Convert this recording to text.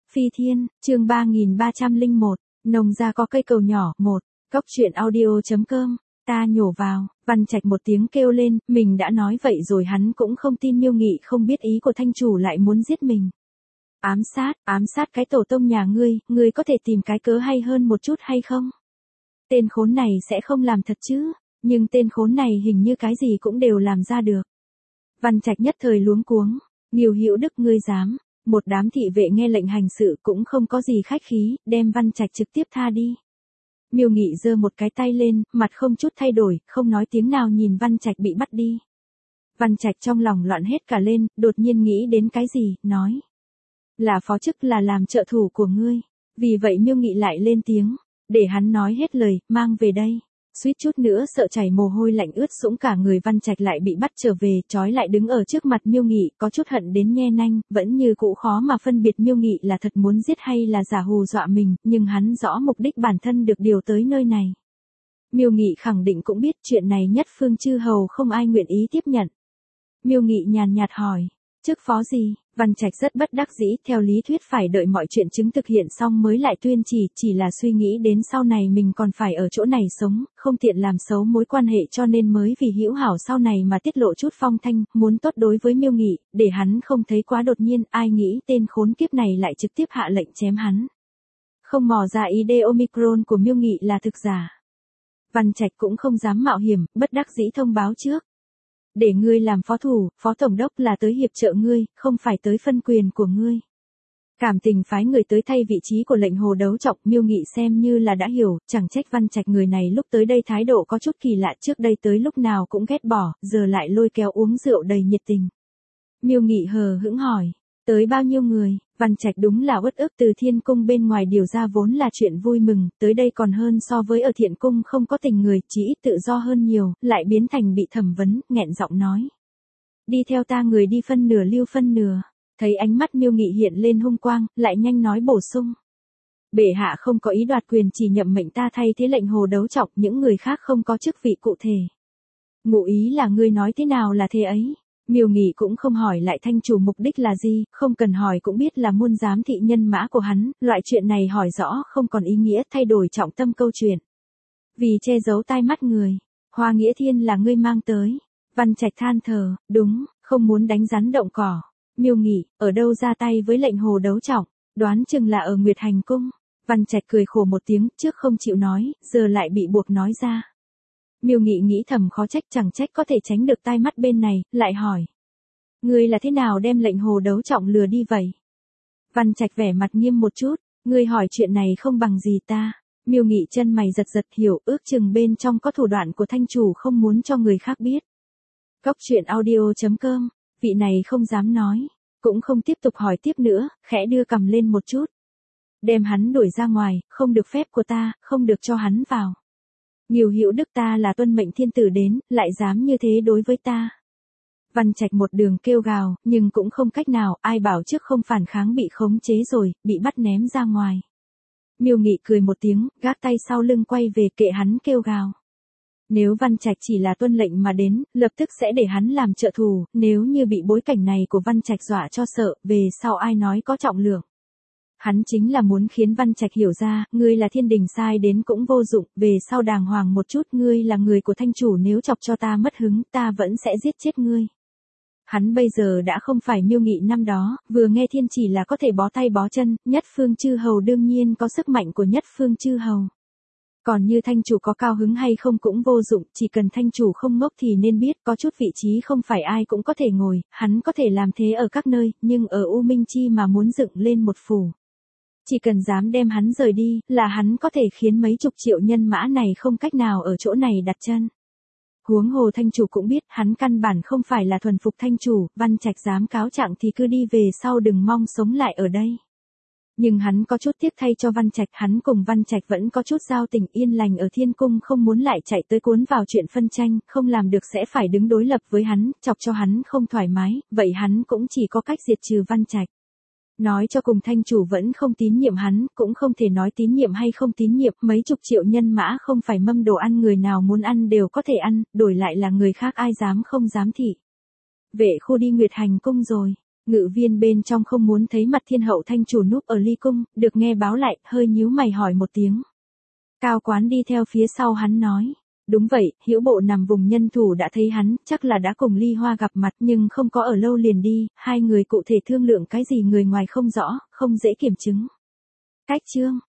Phi Thiên, chương 3301, nông gia có cây cầu nhỏ, 1, cốc truyện audio.com, ta nhổ vào, Văn Trạch một tiếng kêu lên, mình đã nói vậy rồi hắn cũng không tin Miêu Nghị không biết ý của thanh chủ lại muốn giết mình. Ám sát cái tổ tông nhà ngươi có thể tìm cái cớ hay hơn một chút hay không? Tên khốn này sẽ không làm thật chứ, nhưng tên khốn này hình như cái gì cũng đều làm ra được. Văn Trạch nhất thời luống cuống, Nghiêu Hữu Đức ngươi dám, một đám thị vệ nghe lệnh hành sự cũng không có gì khách khí, đem Văn Trạch trực tiếp tha đi. Miêu Nghị giơ một cái tay lên, mặt không chút thay đổi, không nói tiếng nào nhìn Văn Trạch bị bắt đi. Văn Trạch trong lòng loạn hết cả lên, đột nhiên nghĩ đến cái gì, nói. Là phó chức là làm trợ thủ của ngươi. Vì vậy Miêu Nghị lại lên tiếng, để hắn nói hết lời, mang về đây. Suýt chút nữa sợ chảy mồ hôi lạnh ướt sũng cả người, Văn Trạch lại bị bắt trở về, trói lại đứng ở trước mặt Miêu Nghị, có chút hận đến nhe nanh, vẫn như cũ khó mà phân biệt Miêu Nghị là thật muốn giết hay là giả hù dọa mình, nhưng hắn rõ mục đích bản thân được điều tới nơi này. Miêu Nghị khẳng định cũng biết chuyện này Nhất Phương chư hầu không ai nguyện ý tiếp nhận. Miêu Nghị nhàn nhạt hỏi, chức phó gì? Văn Trạch rất bất đắc dĩ, theo lý thuyết phải đợi mọi chuyện chứng thực hiện xong mới lại tuyên chỉ là suy nghĩ đến sau này mình còn phải ở chỗ này sống, không tiện làm xấu mối quan hệ cho nên mới vì hữu hảo sau này mà tiết lộ chút phong thanh, muốn tốt đối với Miêu Nghị, để hắn không thấy quá đột nhiên, ai nghĩ tên khốn kiếp này lại trực tiếp hạ lệnh chém hắn. Không mò ra ý đê Omicron của Miêu Nghị là thực giả. Văn Trạch cũng không dám mạo hiểm, bất đắc dĩ thông báo trước. Để ngươi làm phó thủ, phó tổng đốc là tới hiệp trợ ngươi, không phải tới phân quyền của ngươi. Cảm tình phái người tới thay vị trí của lệnh hồ đấu trọng, Miêu Nghị xem như là đã hiểu, chẳng trách Văn Trạch người này lúc tới đây thái độ có chút kỳ lạ, trước đây tới lúc nào cũng ghét bỏ, giờ lại lôi kéo uống rượu đầy nhiệt tình. Miêu Nghị hờ hững hỏi, tới bao nhiêu người? Văn Trạch đúng là uất ức, từ Thiên Cung bên ngoài điều ra vốn là chuyện vui mừng, tới đây còn hơn so với ở Thiện Cung không có tình người, chỉ ít tự do hơn nhiều, lại biến thành bị thẩm vấn, nghẹn giọng nói. Đi theo ta người đi phân nửa lưu phân nửa. Thấy ánh mắt Miêu Nghị hiện lên hung quang, lại nhanh nói bổ sung. Bệ hạ không có ý đoạt quyền, chỉ nhậm mệnh ta thay thế lệnh hồ đấu trọng, những người khác không có chức vị cụ thể. Ngụ ý là ngươi nói thế nào là thế ấy? Miêu Nghị cũng không hỏi lại thanh chủ mục đích là gì, không cần hỏi cũng biết là muôn giám thị nhân mã của hắn, loại chuyện này hỏi rõ không còn ý nghĩa, thay đổi trọng tâm câu chuyện. Vì che giấu tai mắt người, Hoa Nghĩa Thiên là ngươi mang tới. Văn Trạch than thở, đúng, không muốn đánh rắn động cỏ. Miêu Nghị, ở đâu ra tay với lệnh hồ đấu trọng, đoán chừng là ở Nguyệt Hành Cung. Văn Trạch cười khổ một tiếng, trước không chịu nói, giờ lại bị buộc nói ra. Miêu Nghị nghĩ thầm khó trách, chẳng trách có thể tránh được tai mắt bên này, lại hỏi. Ngươi là thế nào đem lệnh hồ đấu trọng lừa đi vậy? Văn Trạch vẻ mặt nghiêm một chút, ngươi hỏi chuyện này không bằng gì ta. Miêu Nghị chân mày giật giật, hiểu ước chừng bên trong có thủ đoạn của thanh chủ không muốn cho người khác biết. Cốc truyện audio.com, vị này không dám nói, cũng không tiếp tục hỏi tiếp nữa, khẽ đưa cằm lên một chút. Đem hắn đuổi ra ngoài, không được phép của ta, không được cho hắn vào. Nghiêu Hữu Đức ta là tuân mệnh thiên tử đến, lại dám như thế đối với ta. Văn Trạch một đường kêu gào, nhưng cũng không cách nào, ai bảo trước không phản kháng bị khống chế rồi, bị bắt ném ra ngoài. Miêu Nghị cười một tiếng, gác tay sau lưng quay về, kệ hắn kêu gào. Nếu Văn Trạch chỉ là tuân lệnh mà đến, lập tức sẽ để hắn làm trợ thủ, nếu như bị bối cảnh này của Văn Trạch dọa cho sợ, về sau ai nói có trọng lượng. Hắn chính là muốn khiến Văn Trạch hiểu ra, ngươi là thiên đình sai đến cũng vô dụng, về sau đàng hoàng một chút, ngươi là người của thanh chủ, nếu chọc cho ta mất hứng, ta vẫn sẽ giết chết ngươi. Hắn bây giờ đã không phải Miêu Nghị năm đó, vừa nghe thiên chỉ là có thể bó tay bó chân, Nhất Phương chư hầu đương nhiên có sức mạnh của Nhất Phương chư hầu. Còn như thanh chủ có cao hứng hay không cũng vô dụng, chỉ cần thanh chủ không ngốc thì nên biết có chút vị trí không phải ai cũng có thể ngồi, hắn có thể làm thế ở các nơi, nhưng ở U Minh Chi mà muốn dựng lên một phủ. Chỉ cần dám đem hắn rời đi, là hắn có thể khiến mấy chục triệu nhân mã này không cách nào ở chỗ này đặt chân. Huống hồ thanh chủ cũng biết hắn căn bản không phải là thuần phục thanh chủ, Văn Trạch dám cáo trạng thì cứ đi về sau, đừng mong sống lại ở đây. Nhưng hắn có chút tiếc thay cho Văn Trạch, hắn cùng Văn Trạch vẫn có chút giao tình, yên lành ở Thiên Cung, không muốn lại chạy tới cuốn vào chuyện phân tranh, không làm được sẽ phải đứng đối lập với hắn, chọc cho hắn không thoải mái, vậy hắn cũng chỉ có cách diệt trừ Văn Trạch. Nói cho cùng thanh chủ vẫn không tín nhiệm hắn, cũng không thể nói tín nhiệm hay không tín nhiệm, mấy chục triệu nhân mã không phải mâm đồ ăn người nào muốn ăn đều có thể ăn, đổi lại là người khác ai dám không dám thị. Vệ khu đi Nguyệt Hành Cung rồi. Ngự viên bên trong không muốn thấy mặt thiên hậu thanh chủ núp ở ly cung, được nghe báo lại, hơi nhíu mày hỏi một tiếng. Cao Quán đi theo phía sau hắn nói. Đúng vậy, Hữu Bộ nằm vùng nhân thủ đã thấy hắn, chắc là đã cùng Ly Hoa gặp mặt nhưng không có ở lâu liền đi, hai người cụ thể thương lượng cái gì người ngoài không rõ, không dễ kiểm chứng. Cách chương